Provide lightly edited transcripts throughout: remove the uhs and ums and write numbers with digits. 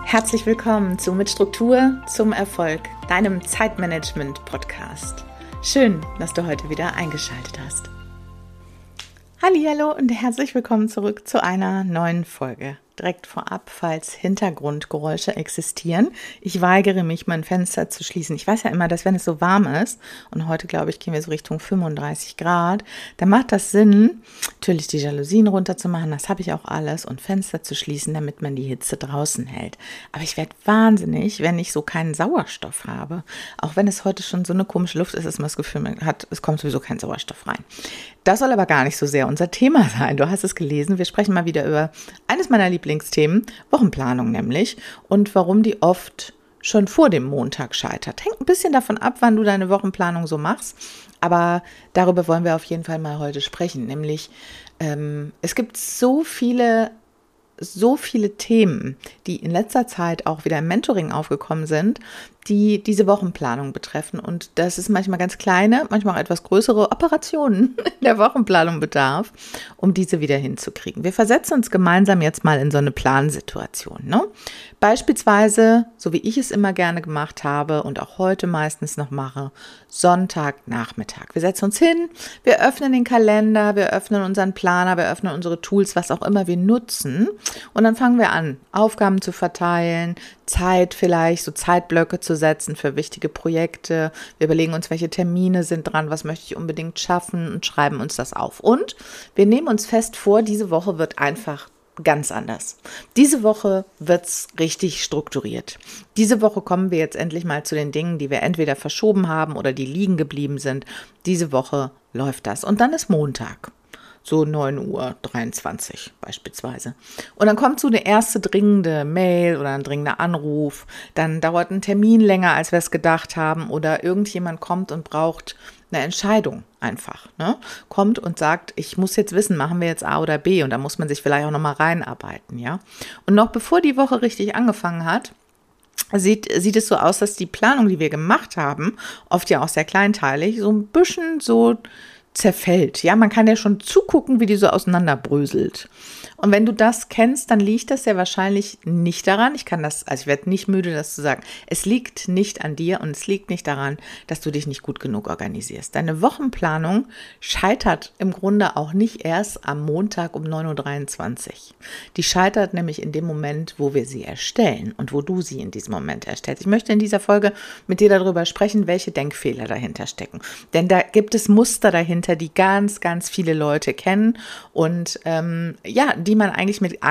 Herzlich willkommen zu Mit Struktur zum Erfolg, deinem Zeitmanagement-Podcast. Schön, dass du heute wieder eingeschaltet hast. Hallihallo und herzlich willkommen zurück zu einer neuen Folge. Direkt vorab, falls Hintergrundgeräusche existieren. Ich weigere mich, mein Fenster zu schließen. Ich weiß ja immer, dass wenn es so warm ist, und heute, glaube ich, gehen wir so Richtung 35 Grad, dann macht das Sinn, natürlich die Jalousien runterzumachen, das habe ich auch alles, und Fenster zu schließen, damit man die Hitze draußen hält. Aber ich werde wahnsinnig, wenn ich so keinen Sauerstoff habe. Auch wenn es heute schon so eine komische Luft ist, dass man das Gefühl hat, es kommt sowieso kein Sauerstoff rein. Das soll aber gar nicht so sehr unser Thema sein. Du hast es gelesen, wir sprechen mal wieder über eines meiner Lieblingsthemen, Wochenplanung nämlich, und warum die oft schon vor dem Montag scheitert. Hängt ein bisschen davon ab, wann du deine Wochenplanung so machst, aber darüber wollen wir auf jeden Fall mal heute sprechen, nämlich es gibt so viele Themen, die in letzter Zeit auch wieder im Mentoring aufgekommen sind, die diese Wochenplanung betreffen. Und das ist manchmal ganz kleine, manchmal auch etwas größere Operationen in der Wochenplanung bedarf, um diese wieder hinzukriegen. Wir versetzen uns gemeinsam jetzt mal in so eine Plansituation, ne? Beispielsweise, so wie ich es immer gerne gemacht habe und auch heute meistens noch mache, Sonntagnachmittag. Wir setzen uns hin, wir öffnen den Kalender, wir öffnen unseren Planer, wir öffnen unsere Tools, was auch immer wir nutzen. Und dann fangen wir an, Aufgaben zu verteilen, Zeit vielleicht, so Zeitblöcke zu setzen für wichtige Projekte. Wir überlegen uns, welche Termine sind dran, was möchte ich unbedingt schaffen, und schreiben uns das auf. Und wir nehmen uns fest vor, diese Woche wird einfach ganz anders. Diese Woche wird's richtig strukturiert. Diese Woche kommen wir jetzt endlich mal zu den Dingen, die wir entweder verschoben haben oder die liegen geblieben sind. Diese Woche läuft das. Und dann ist Montag. So 9:23 Uhr beispielsweise. Und dann kommt so eine erste dringende Mail oder ein dringender Anruf. Dann dauert ein Termin länger, als wir es gedacht haben. Oder irgendjemand kommt und braucht eine Entscheidung einfach, ne? Kommt und sagt, ich muss jetzt wissen, machen wir jetzt A oder B? Und da muss man sich vielleicht auch nochmal reinarbeiten, ja? Und noch bevor die Woche richtig angefangen hat, sieht es so aus, dass die Planung, die wir gemacht haben, oft ja auch sehr kleinteilig, so ein bisschen so zerfällt. Ja, man kann ja schon zugucken, wie die so auseinanderbröselt. Und wenn du das kennst, dann liegt das ja wahrscheinlich nicht daran. Ich werde nicht müde, das zu sagen. Es liegt nicht an dir und es liegt nicht daran, dass du dich nicht gut genug organisierst. Deine Wochenplanung scheitert im Grunde auch nicht erst am Montag um 9:23 Uhr. Die scheitert nämlich in dem Moment, wo wir sie erstellen und wo du sie in diesem Moment erstellst. Ich möchte in dieser Folge mit dir darüber sprechen, welche Denkfehler dahinter stecken. Denn da gibt es Muster dahinter, die ganz, ganz viele Leute kennen und die man eigentlich mit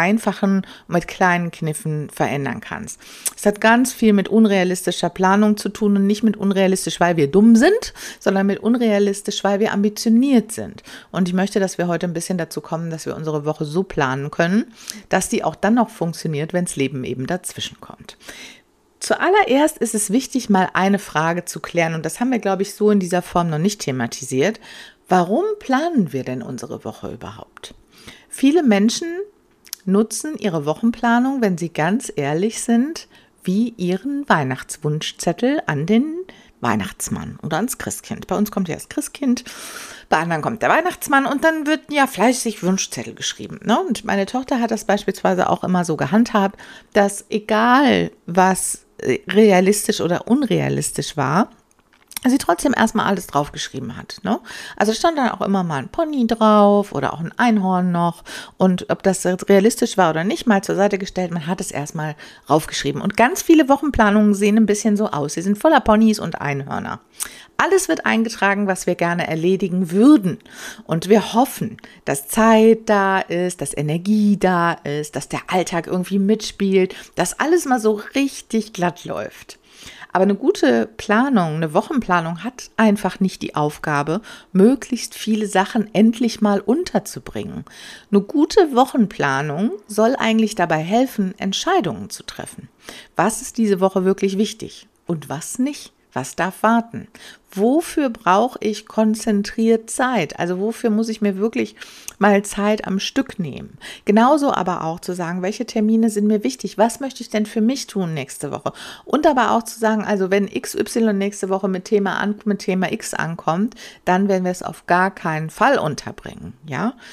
kleinen Kniffen verändern kann. Es hat ganz viel mit unrealistischer Planung zu tun und nicht mit unrealistisch, weil wir dumm sind, sondern mit unrealistisch, weil wir ambitioniert sind. Und ich möchte, dass wir heute ein bisschen dazu kommen, dass wir unsere Woche so planen können, dass die auch dann noch funktioniert, wenn das Leben eben dazwischen kommt. Zuallererst ist es wichtig, mal eine Frage zu klären, und das haben wir, glaube ich, so in dieser Form noch nicht thematisiert. Warum planen wir denn unsere Woche überhaupt? Viele Menschen nutzen ihre Wochenplanung, wenn sie ganz ehrlich sind, wie ihren Weihnachtswunschzettel an den Weihnachtsmann oder ans Christkind. Bei uns kommt ja das Christkind, bei anderen kommt der Weihnachtsmann und dann wird ja fleißig Wunschzettel geschrieben, ne? Und meine Tochter hat das beispielsweise auch immer so gehandhabt, dass egal was realistisch oder unrealistisch war, sie trotzdem erstmal alles draufgeschrieben hat, ne? Also stand dann auch immer mal ein Pony drauf oder auch ein Einhorn noch, und ob das realistisch war oder nicht, mal zur Seite gestellt, man hat es erstmal raufgeschrieben. Und ganz viele Wochenplanungen sehen ein bisschen so aus, sie sind voller Ponys und Einhörner. Alles wird eingetragen, was wir gerne erledigen würden, und wir hoffen, dass Zeit da ist, dass Energie da ist, dass der Alltag irgendwie mitspielt, dass alles mal so richtig glatt läuft. Aber eine gute Planung, eine Wochenplanung hat einfach nicht die Aufgabe, möglichst viele Sachen endlich mal unterzubringen. Eine gute Wochenplanung soll eigentlich dabei helfen, Entscheidungen zu treffen. Was ist diese Woche wirklich wichtig und was nicht? Was darf warten? Wofür brauche ich konzentriert Zeit? Also wofür muss ich mir wirklich mal Zeit am Stück nehmen? Genauso aber auch zu sagen, welche Termine sind mir wichtig? Was möchte ich denn für mich tun nächste Woche? Und aber auch zu sagen, also wenn XY nächste Woche mit Thema X ankommt, dann werden wir es auf gar keinen Fall unterbringen, ja?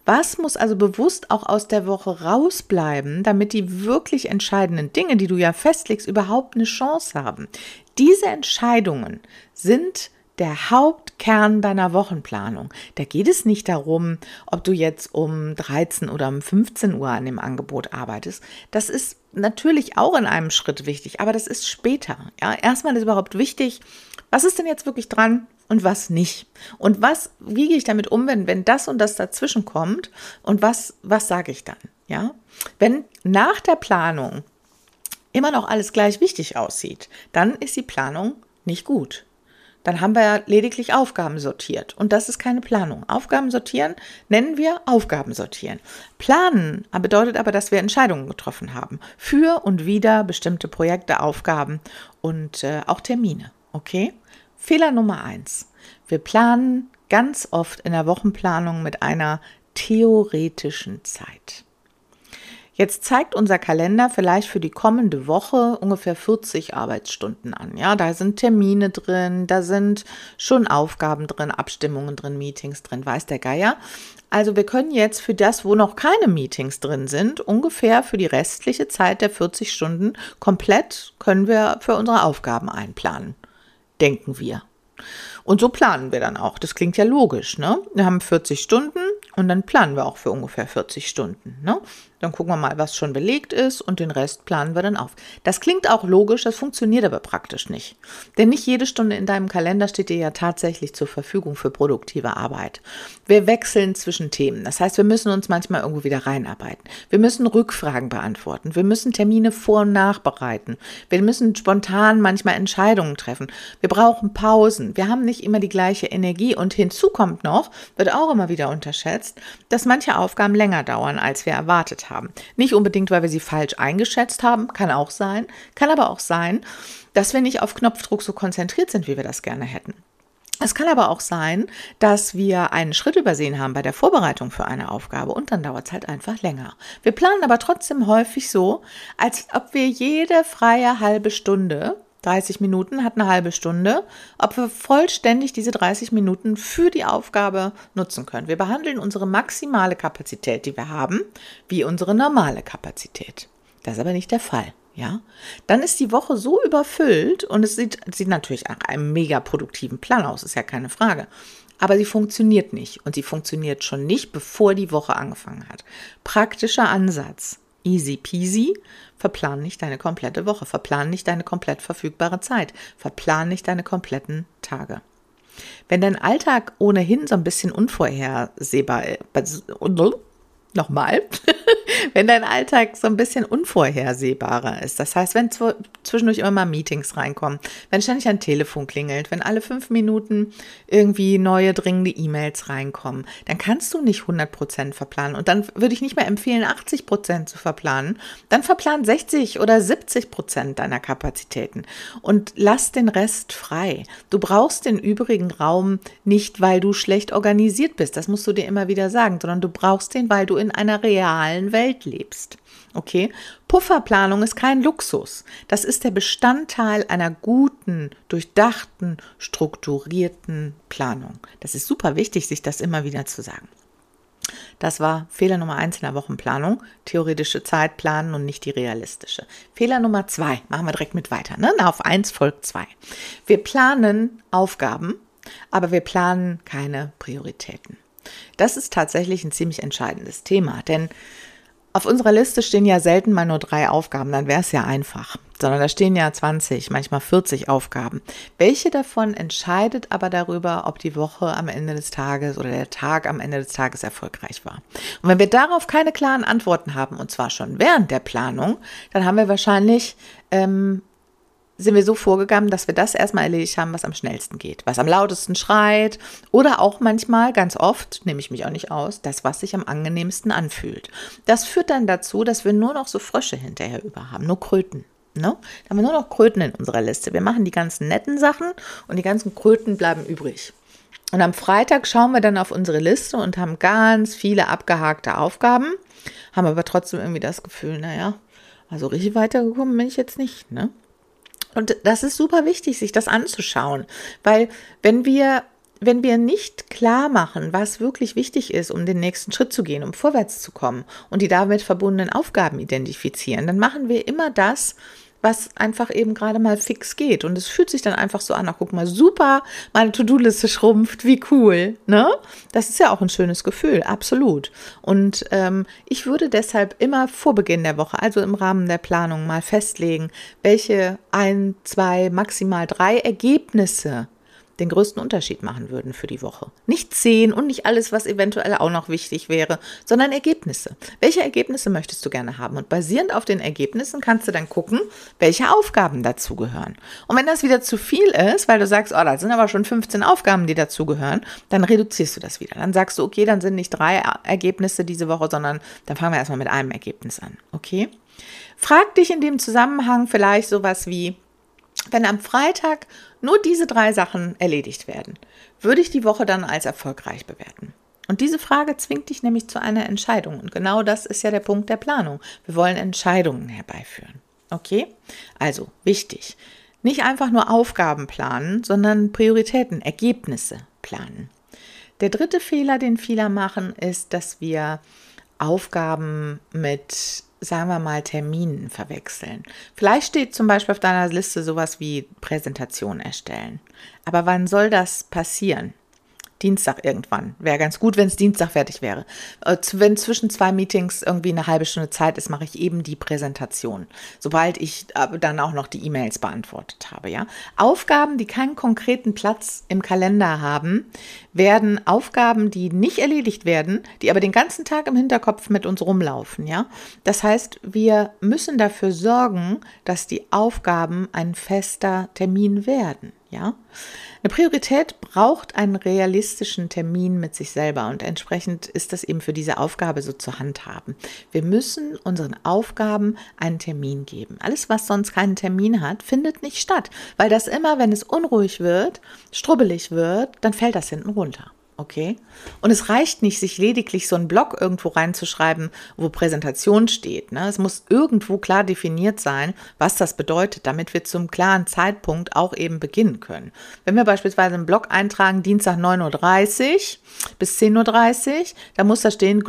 Was muss also bewusst auch aus der Woche rausbleiben, damit die wirklich entscheidenden Dinge, die du ja festlegst, überhaupt eine Chance haben? Diese Entscheidungen sind der Hauptkern deiner Wochenplanung. Da geht es nicht darum, ob du jetzt um 13 oder um 15 Uhr an dem Angebot arbeitest. Das ist natürlich auch in einem Schritt wichtig, aber das ist später. Ja, erstmal ist überhaupt wichtig, was ist denn jetzt wirklich dran und was nicht? Und wie gehe ich damit um, wenn das und das dazwischen kommt? Und was sage ich dann? Ja, wenn nach der Planung immer noch alles gleich wichtig aussieht, dann ist die Planung nicht gut. Dann haben wir ja lediglich Aufgaben sortiert und das ist keine Planung. Aufgaben sortieren nennen wir Aufgaben sortieren. Planen bedeutet aber, dass wir Entscheidungen getroffen haben für und wieder bestimmte Projekte, Aufgaben und auch Termine. Okay? Fehler Nummer 1. Wir planen ganz oft in der Wochenplanung mit einer theoretischen Zeit. Jetzt zeigt unser Kalender vielleicht für die kommende Woche ungefähr 40 Arbeitsstunden an. Ja, da sind Termine drin, da sind schon Aufgaben drin, Abstimmungen drin, Meetings drin, weiß der Geier. Also wir können jetzt für das, wo noch keine Meetings drin sind, ungefähr für die restliche Zeit der 40 Stunden komplett können wir für unsere Aufgaben einplanen, denken wir. Und so planen wir dann auch. Das klingt ja logisch, ne? Wir haben 40 Stunden und dann planen wir auch für ungefähr 40 Stunden, ne? Dann gucken wir mal, was schon belegt ist und den Rest planen wir dann auf. Das klingt auch logisch, das funktioniert aber praktisch nicht. Denn nicht jede Stunde in deinem Kalender steht dir ja tatsächlich zur Verfügung für produktive Arbeit. Wir wechseln zwischen Themen. Das heißt, wir müssen uns manchmal irgendwo wieder reinarbeiten. Wir müssen Rückfragen beantworten. Wir müssen Termine vor- und nachbereiten. Wir müssen spontan manchmal Entscheidungen treffen. Wir brauchen Pausen. Wir haben nicht immer die gleiche Energie. Und hinzu kommt noch, wird auch immer wieder unterschätzt, dass manche Aufgaben länger dauern, als wir erwartet haben. Nicht unbedingt, weil wir sie falsch eingeschätzt haben, kann auch sein, kann aber auch sein, dass wir nicht auf Knopfdruck so konzentriert sind, wie wir das gerne hätten. Es kann aber auch sein, dass wir einen Schritt übersehen haben bei der Vorbereitung für eine Aufgabe und dann dauert es halt einfach länger. Wir planen aber trotzdem häufig so, als ob wir jede freie halbe Stunde, 30 Minuten hat eine halbe Stunde, ob wir vollständig diese 30 Minuten für die Aufgabe nutzen können. Wir behandeln unsere maximale Kapazität, die wir haben, wie unsere normale Kapazität. Das ist aber nicht der Fall. Ja, dann ist die Woche so überfüllt und es sieht natürlich nach einem mega produktiven Plan aus, ist ja keine Frage. Aber sie funktioniert nicht und sie funktioniert schon nicht, bevor die Woche angefangen hat. Praktischer Ansatz. Easy peasy, verplan nicht deine komplette Woche, verplan nicht deine komplett verfügbare Zeit, verplan nicht deine kompletten Tage. Wenn dein Alltag ohnehin so ein bisschen unvorhersehbar ist, wenn dein Alltag so ein bisschen unvorhersehbarer ist, das heißt, wenn zwischendurch immer mal Meetings reinkommen, wenn ständig ein Telefon klingelt, wenn alle 5 Minuten irgendwie neue dringende E-Mails reinkommen, dann kannst du nicht 100% verplanen und dann würde ich nicht mehr empfehlen, 80% zu verplanen, dann verplan 60 oder 70% deiner Kapazitäten und lass den Rest frei. Du brauchst den übrigen Raum nicht, weil du schlecht organisiert bist, das musst du dir immer wieder sagen, sondern du brauchst den, weil du in einer realen Welt lebst. Okay? Pufferplanung ist kein Luxus. Das ist der Bestandteil einer guten, durchdachten, strukturierten Planung. Das ist super wichtig, sich das immer wieder zu sagen. Das war Fehler Nummer 1 in der Wochenplanung. Theoretische Zeit planen und nicht die realistische. Fehler Nummer 2. Machen wir direkt mit weiter. Ne? Auf 1 folgt 2. Wir planen Aufgaben, aber wir planen keine Prioritäten. Das ist tatsächlich ein ziemlich entscheidendes Thema, denn auf unserer Liste stehen ja selten mal nur 3 Aufgaben, dann wäre es ja einfach, sondern da stehen ja 20, manchmal 40 Aufgaben. Welche davon entscheidet aber darüber, ob die Woche am Ende des Tages oder der Tag am Ende des Tages erfolgreich war? Und wenn wir darauf keine klaren Antworten haben, und zwar schon während der Planung, dann haben wir wahrscheinlich sind wir so vorgegangen, dass wir das erstmal erledigt haben, was am schnellsten geht, was am lautesten schreit oder auch manchmal, ganz oft, nehme ich mich auch nicht aus, das, was sich am angenehmsten anfühlt. Das führt dann dazu, dass wir nur noch so Frösche hinterher über haben, nur Kröten. Ne? Da haben wir nur noch Kröten in unserer Liste. Wir machen die ganzen netten Sachen und die ganzen Kröten bleiben übrig. Und am Freitag schauen wir dann auf unsere Liste und haben ganz viele abgehakte Aufgaben, haben aber trotzdem irgendwie das Gefühl, naja, also richtig weitergekommen bin ich jetzt nicht, ne? Und das ist super wichtig, sich das anzuschauen, weil wenn wir wenn wir nicht klar machen, was wirklich wichtig ist, um den nächsten Schritt zu gehen, um vorwärts zu kommen und die damit verbundenen Aufgaben identifizieren, dann machen wir immer das, was einfach eben gerade mal fix geht. Und es fühlt sich dann einfach so an, ach, guck mal, super, meine To-Do-Liste schrumpft, wie cool, ne? Das ist ja auch ein schönes Gefühl, absolut. Und ich würde deshalb immer vor Beginn der Woche, also im Rahmen der Planung, mal festlegen, welche 1, 2, maximal 3 Ergebnisse den größten Unterschied machen würden für die Woche. Nicht 10 und nicht alles, was eventuell auch noch wichtig wäre, sondern Ergebnisse. Welche Ergebnisse möchtest du gerne haben? Und basierend auf den Ergebnissen kannst du dann gucken, welche Aufgaben dazugehören. Und wenn das wieder zu viel ist, weil du sagst, oh, da sind aber schon 15 Aufgaben, die dazugehören, dann reduzierst du das wieder. Dann sagst du, okay, dann sind nicht 3 Ergebnisse diese Woche, sondern dann fangen wir erstmal mit einem Ergebnis an. Okay? Frag dich in dem Zusammenhang vielleicht sowas wie, wenn am Freitag nur diese 3 Sachen erledigt werden, würde ich die Woche dann als erfolgreich bewerten? Und diese Frage zwingt dich nämlich zu einer Entscheidung. Und genau das ist ja der Punkt der Planung. Wir wollen Entscheidungen herbeiführen. Okay? Also wichtig. Nicht einfach nur Aufgaben planen, sondern Prioritäten, Ergebnisse planen. Der dritte Fehler, den viele machen, ist, dass wir Aufgaben mit, sagen wir mal, Terminen verwechseln. Vielleicht steht zum Beispiel auf deiner Liste sowas wie Präsentation erstellen. Aber wann soll das passieren? Dienstag irgendwann. Wäre ganz gut, wenn es Dienstag fertig wäre. Wenn zwischen 2 Meetings irgendwie eine halbe Stunde Zeit ist, mache ich eben die Präsentation. Sobald ich dann auch noch die E-Mails beantwortet habe. Ja? Aufgaben, die keinen konkreten Platz im Kalender haben, werden Aufgaben, die nicht erledigt werden, die aber den ganzen Tag im Hinterkopf mit uns rumlaufen. Ja? Das heißt, wir müssen dafür sorgen, dass die Aufgaben ein fester Termin werden. Ja? Eine Priorität braucht einen realistischen Termin mit sich selber und entsprechend ist das eben für diese Aufgabe so zu handhaben. Wir müssen unseren Aufgaben einen Termin geben. Alles, was sonst keinen Termin hat, findet nicht statt, weil das immer, wenn es unruhig wird, strubbelig wird, dann fällt das hinten runter. Okay? Und es reicht nicht, sich lediglich so einen Block irgendwo reinzuschreiben, wo Präsentation steht. Ne? Es muss irgendwo klar definiert sein, was das bedeutet, damit wir zum klaren Zeitpunkt auch eben beginnen können. Wenn wir beispielsweise einen Block eintragen, Dienstag 9:30 Uhr bis 10:30 Uhr, dann muss da stehen,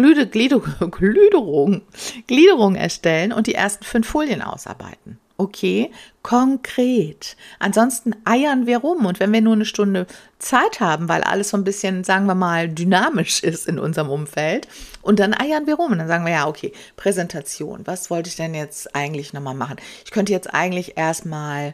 Gliederung erstellen und die ersten 5 Folien ausarbeiten. Okay, konkret. Ansonsten eiern wir rum. Und wenn wir nur eine Stunde Zeit haben, weil alles so ein bisschen, sagen wir mal, dynamisch ist in unserem Umfeld, und dann eiern wir rum. Und dann sagen wir, ja, okay, Präsentation. Was wollte ich denn jetzt eigentlich nochmal machen? Ich könnte jetzt eigentlich erstmal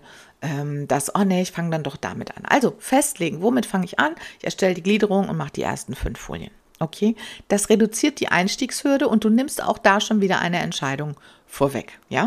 ich fange dann doch damit an. Also festlegen, womit fange ich an? Ich erstelle die Gliederung und mache die ersten 5 Folien. Okay, das reduziert die Einstiegshürde und du nimmst auch da schon wieder eine Entscheidung vorweg, ja?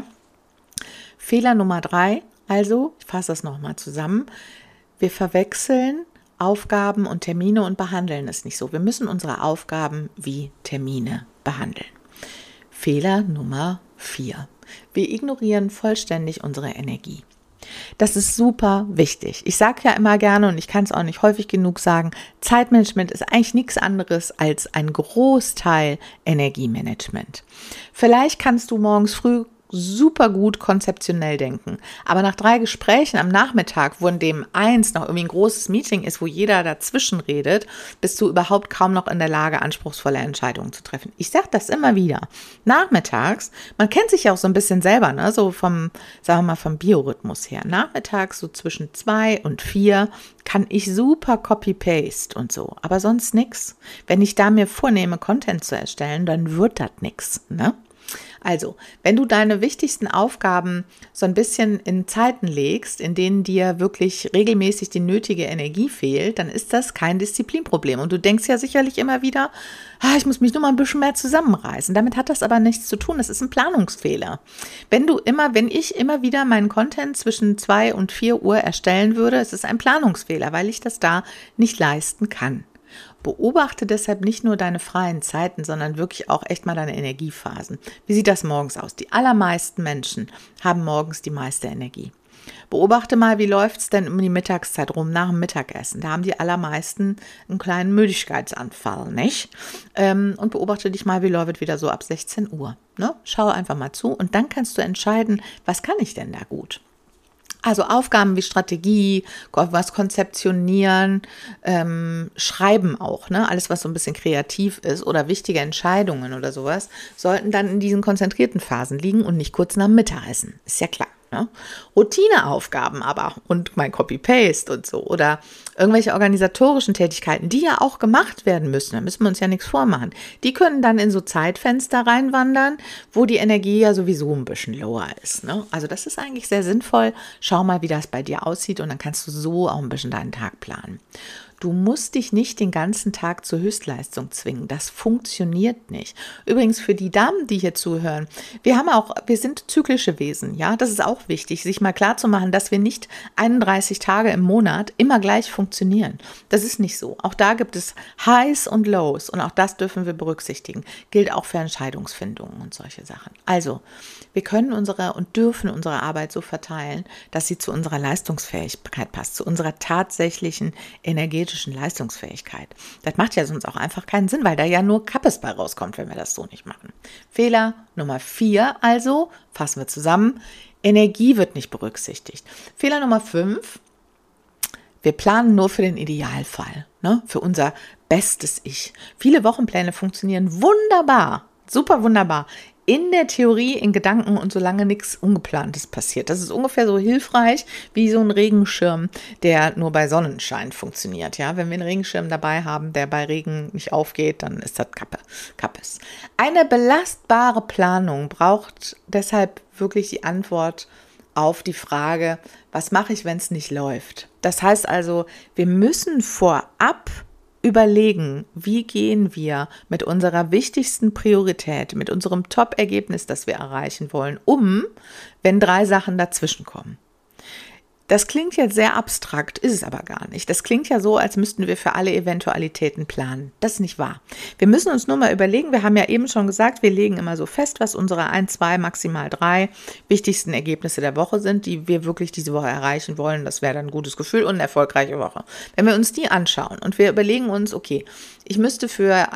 Fehler Nummer 3, also, ich fasse das nochmal zusammen, wir verwechseln Aufgaben und Termine und behandeln es nicht so. Wir müssen unsere Aufgaben wie Termine behandeln. Fehler Nummer 4, wir ignorieren vollständig unsere Energie. Das ist super wichtig. Ich sage ja immer gerne und ich kann es auch nicht häufig genug sagen, Zeitmanagement ist eigentlich nichts anderes als ein Großteil Energiemanagement. Vielleicht kannst du morgens früh super gut konzeptionell denken. Aber nach 3 Gesprächen am Nachmittag, wo in dem eins noch irgendwie ein großes Meeting ist, wo jeder dazwischen redet, bist du überhaupt kaum noch in der Lage, anspruchsvolle Entscheidungen zu treffen. Ich sage das immer wieder. Nachmittags, man kennt sich ja auch so ein bisschen selber, ne? So vom Biorhythmus her. Nachmittags so zwischen 2 und 4 kann ich super Copy-Paste und so, aber sonst nix. Wenn ich da mir vornehme, Content zu erstellen, dann wird das nix, ne? Also, wenn du deine wichtigsten Aufgaben so ein bisschen in Zeiten legst, in denen dir wirklich regelmäßig die nötige Energie fehlt, dann ist das kein Disziplinproblem. Und du denkst ja sicherlich immer wieder, ich muss mich nur mal ein bisschen mehr zusammenreißen. Damit hat das aber nichts zu tun. Das ist ein Planungsfehler. Wenn ich immer wieder meinen Content zwischen 2 und 4 Uhr erstellen würde, ist es ein Planungsfehler, weil ich das da nicht leisten kann. Beobachte deshalb nicht nur deine freien Zeiten, sondern wirklich auch echt mal deine Energiephasen. Wie sieht das morgens aus? Die allermeisten Menschen haben morgens die meiste Energie. Beobachte mal, wie läuft es denn um die Mittagszeit rum, nach dem Mittagessen. Da haben die allermeisten einen kleinen Müdigkeitsanfall, nicht? Und beobachte dich mal, wie läuft wieder so ab 16 Uhr. Ne? Schau einfach mal zu und dann kannst du entscheiden, was kann ich denn da gut? Also Aufgaben wie Strategie, was konzeptionieren, schreiben auch, ne? Alles, was so ein bisschen kreativ ist oder wichtige Entscheidungen oder sowas, sollten dann in diesen konzentrierten Phasen liegen und nicht kurz nach dem Mittagessen. Ist ja klar. Ne? Routineaufgaben aber und mein Copy-Paste und so oder irgendwelche organisatorischen Tätigkeiten, die ja auch gemacht werden müssen, da müssen wir uns ja nichts vormachen, die können dann in so Zeitfenster reinwandern, wo die Energie ja sowieso ein bisschen lower ist. Ne? Also das ist eigentlich sehr sinnvoll. Schau mal, wie das bei dir aussieht und dann kannst du so auch ein bisschen deinen Tag planen. Du musst dich nicht den ganzen Tag zur Höchstleistung zwingen. Das funktioniert nicht. Übrigens für die Damen, die hier zuhören, wir sind zyklische Wesen, ja. Das ist auch wichtig, sich mal klar zu machen, dass wir nicht 31 Tage im Monat immer gleich funktionieren. Das ist nicht so. Auch da gibt es Highs und Lows und auch das dürfen wir berücksichtigen. Gilt auch für Entscheidungsfindungen und solche Sachen. Also, wir können und dürfen unsere Arbeit so verteilen, dass sie zu unserer Leistungsfähigkeit passt, zu unserer tatsächlichen energetischen Leistungsfähigkeit. Das macht ja sonst auch einfach keinen Sinn, weil da ja nur Kappes bei rauskommt, wenn wir das so nicht machen. Fehler Nummer 4 also, fassen wir zusammen, Energie wird nicht berücksichtigt. Fehler Nummer 5, wir planen nur für den Idealfall, ne? Für unser bestes Ich. Viele Wochenpläne funktionieren wunderbar, super wunderbar. In der Theorie, in Gedanken und solange nichts Ungeplantes passiert. Das ist ungefähr so hilfreich wie so ein Regenschirm, der nur bei Sonnenschein funktioniert. Ja, wenn wir einen Regenschirm dabei haben, der bei Regen nicht aufgeht, dann ist das Kappes. Eine belastbare Planung braucht deshalb wirklich die Antwort auf die Frage, was mache ich, wenn es nicht läuft? Das heißt also, wir müssen vorab überlegen, wie gehen wir mit unserer wichtigsten Priorität, mit unserem Top-Ergebnis, das wir erreichen wollen, wenn 3 Sachen dazwischenkommen. Das klingt jetzt sehr abstrakt, ist es aber gar nicht. Das klingt ja so, als müssten wir für alle Eventualitäten planen. Das ist nicht wahr. Wir müssen uns nur mal überlegen, wir haben ja eben schon gesagt, wir legen immer so fest, was unsere 1, 2, maximal 3 wichtigsten Ergebnisse der Woche sind, die wir wirklich diese Woche erreichen wollen. Das wäre dann ein gutes Gefühl und eine erfolgreiche Woche. Wenn wir uns die anschauen und wir überlegen uns, okay, ich müsste für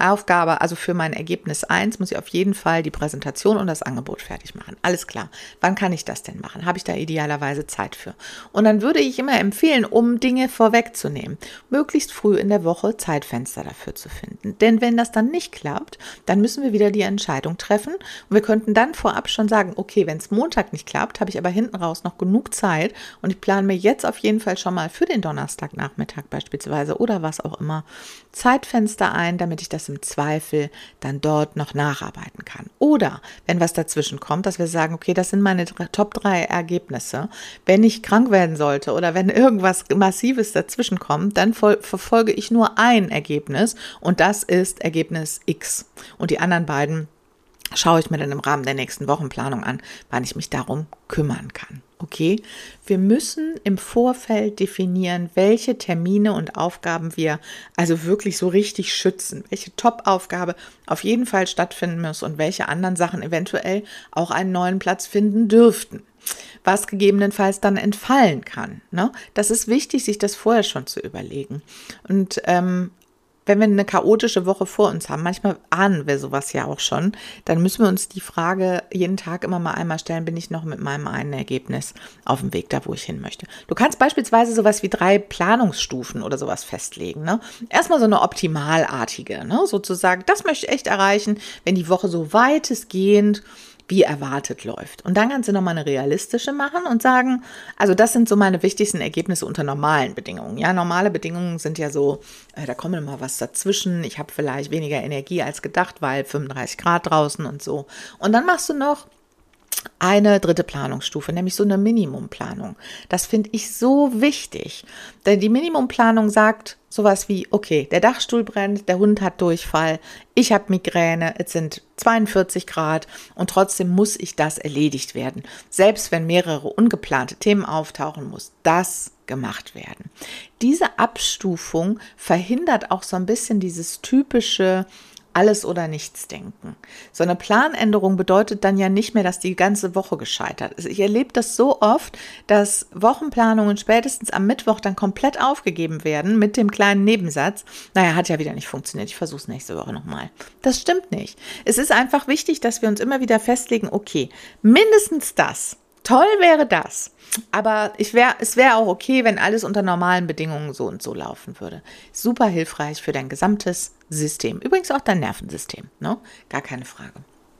mein Ergebnis 1, muss ich auf jeden Fall die Präsentation und das Angebot fertig machen. Alles klar. Wann kann ich das denn machen? Habe ich da idealerweise Zeit für? Und dann würde ich immer empfehlen, um Dinge vorwegzunehmen, möglichst früh in der Woche Zeitfenster dafür zu finden. Denn wenn das dann nicht klappt, dann müssen wir wieder die Entscheidung treffen. Und wir könnten dann vorab schon sagen, okay, wenn es Montag nicht klappt, habe ich aber hinten raus noch genug Zeit und ich plane mir jetzt auf jeden Fall schon mal für den Donnerstagnachmittag beispielsweise oder was auch immer Zeitfenster ein, damit ich das im Zweifel dann dort noch nacharbeiten kann. Oder wenn was dazwischen kommt, dass wir sagen, okay, das sind meine Top 3 Ergebnisse. Wenn ich krank werden sollte oder wenn irgendwas Massives dazwischen kommt, dann verfolge ich nur ein Ergebnis und das ist Ergebnis X. Und die anderen beiden schaue ich mir dann im Rahmen der nächsten Wochenplanung an, wann ich mich darum kümmern kann. Okay, wir müssen im Vorfeld definieren, welche Termine und Aufgaben wir also wirklich so richtig schützen, welche Top-Aufgabe auf jeden Fall stattfinden muss und welche anderen Sachen eventuell auch einen neuen Platz finden dürften, was gegebenenfalls dann entfallen kann. Ne? Das ist wichtig, sich das vorher schon zu überlegen. Und wenn wir eine chaotische Woche vor uns haben, manchmal ahnen wir sowas ja auch schon, dann müssen wir uns die Frage jeden Tag immer mal einmal stellen, bin ich noch mit meinem einen Ergebnis auf dem Weg da, wo ich hin möchte. Du kannst beispielsweise sowas wie 3 Planungsstufen oder sowas festlegen. Ne? Erstmal so eine optimalartige, ne? Sozusagen, das möchte ich echt erreichen, wenn die Woche so weitestgehend wie erwartet läuft. Und dann kannst du nochmal eine realistische machen und sagen, also das sind so meine wichtigsten Ergebnisse unter normalen Bedingungen. Ja, normale Bedingungen sind ja so, da kommt immer was dazwischen. Ich habe vielleicht weniger Energie als gedacht, weil 35 Grad draußen und so. Und dann machst du noch eine 3. Planungsstufe, nämlich so eine Minimumplanung. Das finde ich so wichtig, denn die Minimumplanung sagt sowas wie, okay, der Dachstuhl brennt, der Hund hat Durchfall, ich habe Migräne, es sind 42 Grad und trotzdem muss das erledigt werden. Selbst wenn mehrere ungeplante Themen auftauchen, muss das gemacht werden. Diese Abstufung verhindert auch so ein bisschen dieses typische alles oder nichts denken. So eine Planänderung bedeutet dann ja nicht mehr, dass die ganze Woche gescheitert ist. Ich erlebe das so oft, dass Wochenplanungen spätestens am Mittwoch dann komplett aufgegeben werden mit dem kleinen Nebensatz, naja, hat ja wieder nicht funktioniert, ich versuche es nächste Woche nochmal. Das stimmt nicht. Es ist einfach wichtig, dass wir uns immer wieder festlegen, okay, mindestens das Toll wäre das. Aber es wäre auch okay, wenn alles unter normalen Bedingungen so und so laufen würde. Super hilfreich für dein gesamtes System. Übrigens auch dein Nervensystem, ne? Gar keine Frage.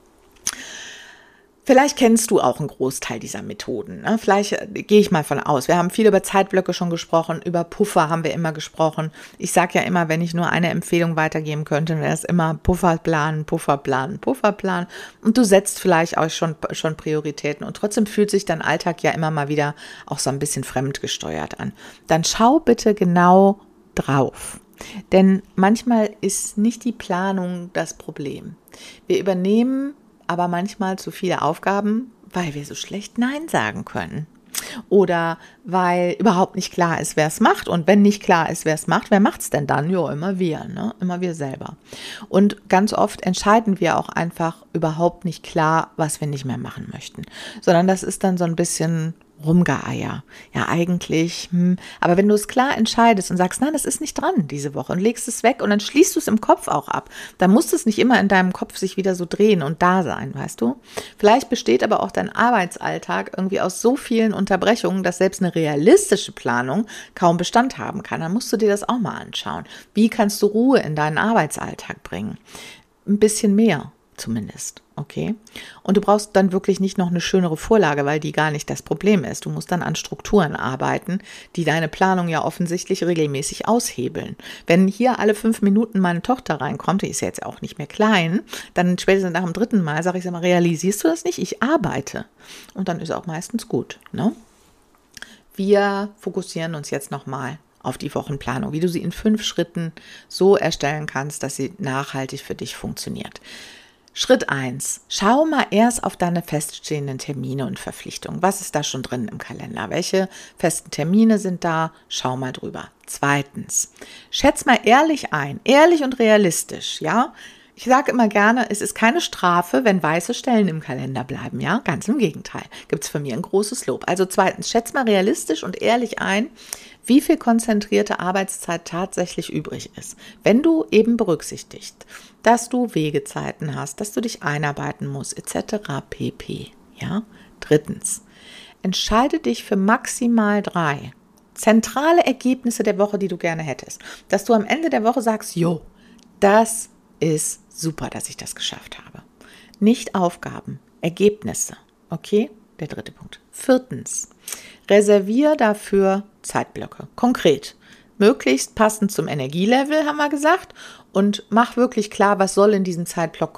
Vielleicht kennst du auch einen Großteil dieser Methoden. Ne? Vielleicht gehe ich mal von aus. Wir haben viel über Zeitblöcke schon gesprochen, über Puffer haben wir immer gesprochen. Ich sage ja immer, wenn ich nur eine Empfehlung weitergeben könnte, wäre es immer Pufferplan, Pufferplan, Pufferplan. Und du setzt vielleicht auch schon Prioritäten. Und trotzdem fühlt sich dein Alltag ja immer mal wieder auch so ein bisschen fremdgesteuert an. Dann schau bitte genau drauf. Denn manchmal ist nicht die Planung das Problem. Wir übernehmen aber manchmal zu viele Aufgaben, weil wir so schlecht Nein sagen können. Oder weil überhaupt nicht klar ist, wer es macht. Und wenn nicht klar ist, wer es macht, wer macht es denn dann? Ja, immer wir, ne? Immer wir selber. Und ganz oft entscheiden wir auch einfach überhaupt nicht klar, was wir nicht mehr machen möchten. Sondern das ist dann so ein bisschen Rumgeeier. Ja, eigentlich, aber wenn du es klar entscheidest und sagst, nein, das ist nicht dran diese Woche und legst es weg und dann schließt du es im Kopf auch ab, dann muss es nicht immer in deinem Kopf sich wieder so drehen und da sein, weißt du? Vielleicht besteht aber auch dein Arbeitsalltag irgendwie aus so vielen Unterbrechungen, dass selbst eine realistische Planung kaum Bestand haben kann. Dann musst du dir das auch mal anschauen. Wie kannst du Ruhe in deinen Arbeitsalltag bringen? Ein bisschen mehr. Zumindest, okay? Und du brauchst dann wirklich nicht noch eine schönere Vorlage, weil die gar nicht das Problem ist. Du musst dann an Strukturen arbeiten, die deine Planung ja offensichtlich regelmäßig aushebeln. Wenn hier alle 5 Minuten meine Tochter reinkommt, die ist ja jetzt auch nicht mehr klein, dann spätestens nach dem 3. Mal sage ich, sag mal, realisierst du das nicht? Ich arbeite. Und dann ist auch meistens gut, ne? Wir fokussieren uns jetzt nochmal auf die Wochenplanung, wie du sie in 5 Schritten so erstellen kannst, dass sie nachhaltig für dich funktioniert. Schritt 1. Schau mal erst auf deine feststehenden Termine und Verpflichtungen. Was ist da schon drin im Kalender? Welche festen Termine sind da? Schau mal drüber. 2. Schätz mal ehrlich ein, ehrlich und realistisch, ja? Ich sage immer gerne, es ist keine Strafe, wenn weiße Stellen im Kalender bleiben, ja? Ganz im Gegenteil. Gibt es von mir ein großes Lob. Also 2. Schätz mal realistisch und ehrlich ein, wie viel konzentrierte Arbeitszeit tatsächlich übrig ist. Wenn du eben berücksichtigst, dass du Wegezeiten hast, dass du dich einarbeiten musst, etc. pp. Ja? 3. Entscheide dich für maximal 3 zentrale Ergebnisse der Woche, die du gerne hättest. Dass du am Ende der Woche sagst, jo, das ist super, dass ich das geschafft habe. Nicht Aufgaben, Ergebnisse. Okay? Der 3. Punkt. 4. Reservier dafür Zeitblöcke. Konkret. Möglichst passend zum Energielevel, haben wir gesagt. Und mach wirklich klar, was soll in diesem Zeitblock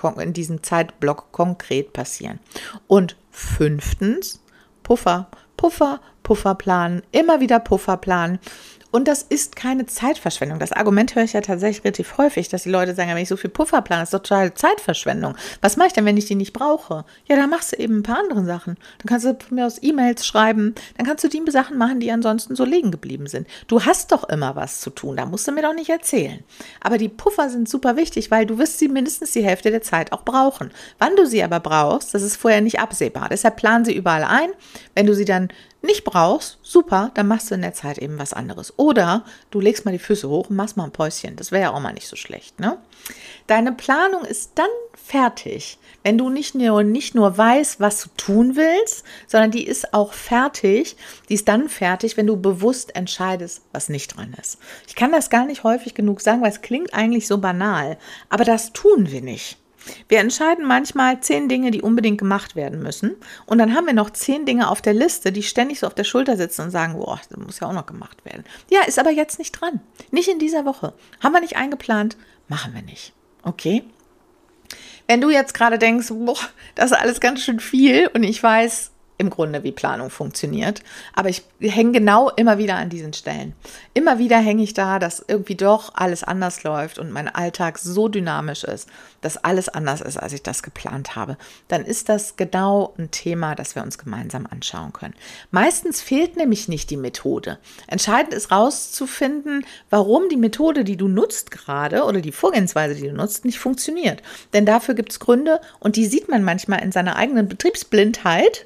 konkret passieren. Und 5. Puffer planen, immer wieder Puffer planen. Und das ist keine Zeitverschwendung. Das Argument höre ich ja tatsächlich relativ häufig, dass die Leute sagen, wenn ich so viel Puffer plane, das ist doch total Zeitverschwendung. Was mache ich denn, wenn ich die nicht brauche? Ja, dann machst du eben ein paar andere Sachen. Dann kannst du von mir aus E-Mails schreiben. Dann kannst du die Sachen machen, die ansonsten so liegen geblieben sind. Du hast doch immer was zu tun. Da musst du mir doch nicht erzählen. Aber die Puffer sind super wichtig, weil du wirst sie mindestens die Hälfte der Zeit auch brauchen. Wann du sie aber brauchst, das ist vorher nicht absehbar. Deshalb plan sie überall ein. Wenn du sie dann nicht brauchst, super, dann machst du in der Zeit eben was anderes. Oder du legst mal die Füße hoch und machst mal ein Päuschen. Das wäre ja auch mal nicht so schlecht, ne? Deine Planung ist dann fertig, wenn du nicht nur weißt, was du tun willst, sondern die ist auch fertig. Die ist dann fertig, wenn du bewusst entscheidest, was nicht dran ist. Ich kann das gar nicht häufig genug sagen, weil es klingt eigentlich so banal. Aber das tun wir nicht. Wir entscheiden manchmal 10 Dinge, die unbedingt gemacht werden müssen. Und dann haben wir noch 10 Dinge auf der Liste, die ständig so auf der Schulter sitzen und sagen, boah, das muss ja auch noch gemacht werden. Ja, ist aber jetzt nicht dran. Nicht in dieser Woche. Haben wir nicht eingeplant, machen wir nicht. Okay? Wenn du jetzt gerade denkst, boah, das ist alles ganz schön viel und ich weiß im Grunde, wie Planung funktioniert. Aber ich hänge genau immer wieder an diesen Stellen. Immer wieder hänge ich da, dass irgendwie doch alles anders läuft und mein Alltag so dynamisch ist, dass alles anders ist, als ich das geplant habe. Dann ist das genau ein Thema, das wir uns gemeinsam anschauen können. Meistens fehlt nämlich nicht die Methode. Entscheidend ist rauszufinden, warum die Methode, die du nutzt gerade oder die Vorgehensweise, die du nutzt, nicht funktioniert. Denn dafür gibt es Gründe und die sieht man manchmal in seiner eigenen Betriebsblindheit. Man guckt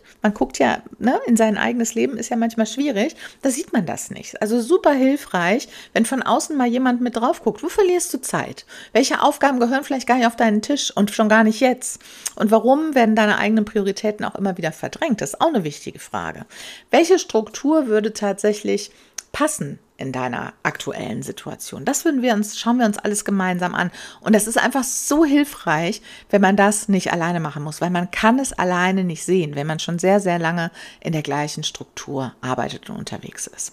guckt ja, ne, in sein eigenes Leben ist ja manchmal schwierig, da sieht man das nicht. Also super hilfreich, wenn von außen mal jemand mit drauf guckt. Wo verlierst du Zeit? Welche Aufgaben gehören vielleicht gar nicht auf deinen Tisch und schon gar nicht jetzt? Und warum werden deine eigenen Prioritäten auch immer wieder verdrängt? Das ist auch eine wichtige Frage. Welche Struktur würde tatsächlich passen in deiner aktuellen Situation? Das schauen wir uns alles gemeinsam an. Und das ist einfach so hilfreich, wenn man das nicht alleine machen muss, weil man kann es alleine nicht sehen, wenn man schon sehr, sehr lange in der gleichen Struktur arbeitet und unterwegs ist.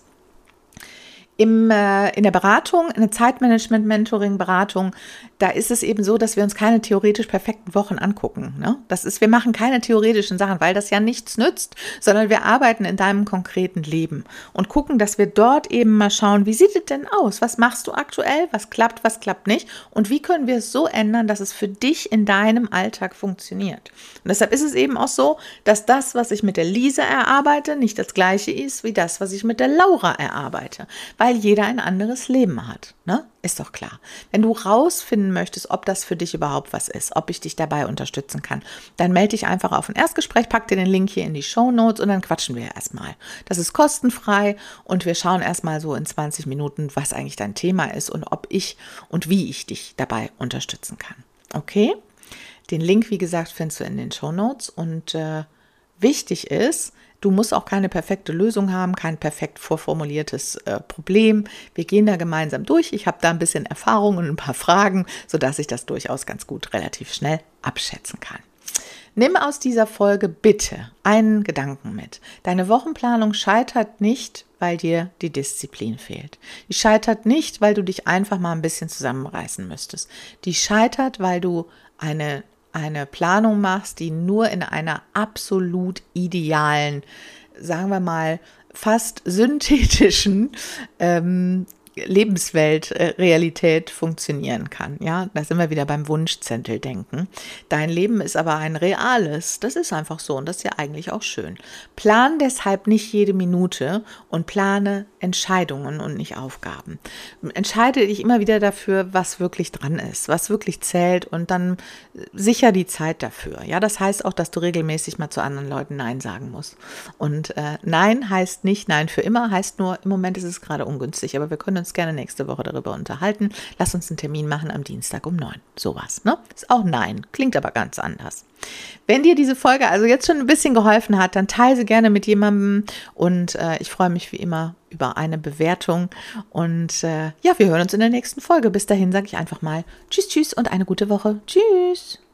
In der Beratung, in der Zeitmanagement-Mentoring-Beratung, da ist es eben so, dass wir uns keine theoretisch perfekten Wochen angucken. Ne? Wir machen keine theoretischen Sachen, weil das ja nichts nützt, sondern wir arbeiten in deinem konkreten Leben und gucken, dass wir dort eben mal schauen, wie sieht es denn aus? Was machst du aktuell? Was klappt nicht? Und wie können wir es so ändern, dass es für dich in deinem Alltag funktioniert? Und deshalb ist es eben auch so, dass das, was ich mit der Lisa erarbeite, nicht das gleiche ist wie das, was ich mit der Laura erarbeite. Weil jeder ein anderes Leben hat, ne? Ist doch klar. Wenn du rausfinden möchtest, ob das für dich überhaupt was ist, ob ich dich dabei unterstützen kann, dann melde dich einfach auf ein Erstgespräch, pack dir den Link hier in die Shownotes und dann quatschen wir erstmal. Das ist kostenfrei und wir schauen erstmal so in 20 Minuten, was eigentlich dein Thema ist und ob ich und wie ich dich dabei unterstützen kann. Okay? Den Link, wie gesagt, findest du in den Shownotes und wichtig ist, du musst auch keine perfekte Lösung haben, kein perfekt vorformuliertes Problem. Wir gehen da gemeinsam durch. Ich habe da ein bisschen Erfahrung und ein paar Fragen, sodass ich das durchaus ganz gut relativ schnell abschätzen kann. Nimm aus dieser Folge bitte einen Gedanken mit. Deine Wochenplanung scheitert nicht, weil dir die Disziplin fehlt. Die scheitert nicht, weil du dich einfach mal ein bisschen zusammenreißen müsstest. Die scheitert, weil du eine Planung machst, die nur in einer absolut idealen, sagen wir mal, fast synthetischen Lebenswelt, Realität funktionieren kann. Ja, da sind wir wieder beim Wunschzetteldenken. Dein Leben ist aber ein reales. Das ist einfach so und das ist ja eigentlich auch schön. Plan deshalb nicht jede Minute und plane Entscheidungen und nicht Aufgaben. Entscheide dich immer wieder dafür, was wirklich dran ist, was wirklich zählt und dann sicher die Zeit dafür. Ja, das heißt auch, dass du regelmäßig mal zu anderen Leuten Nein sagen musst. Und Nein heißt nicht Nein für immer, heißt nur, im Moment ist es gerade ungünstig, aber wir können uns gerne nächste Woche darüber unterhalten. Lass uns einen Termin machen am Dienstag um 9. Sowas, ne? Ist auch Nein, klingt aber ganz anders. Wenn dir diese Folge also jetzt schon ein bisschen geholfen hat, dann teile sie gerne mit jemandem und ich freue mich wie immer über eine Bewertung und wir hören uns in der nächsten Folge. Bis dahin sage ich einfach mal Tschüss und eine gute Woche. Tschüss.